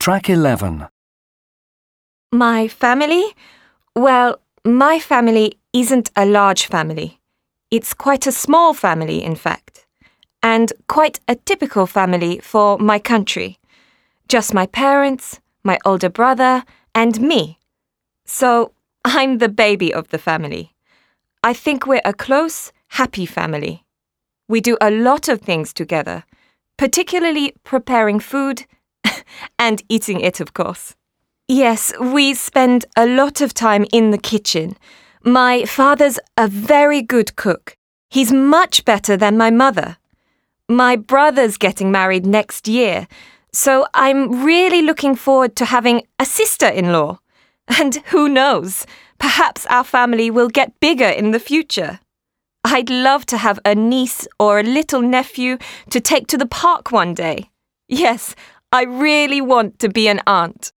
Track 11. My family? Well, my family isn't a large family. It's quite a small family, in fact, and quite a typical family for my country. Just my parents, my older brother, and me. So I'm the baby of the family. I think we're a close, happy family. We do a lot of things together, particularly preparing food and eating it, of course. Yes, we spend a lot of time in the kitchen. My father's a very good cook. He's much better than my mother. My brother's getting married next year, so I'm really looking forward to having a sister-in-law. And who knows, perhaps our family will get bigger in the future. I'd love to have a niece or a little nephew to take to the park one day. Yes, I really want to be an aunt.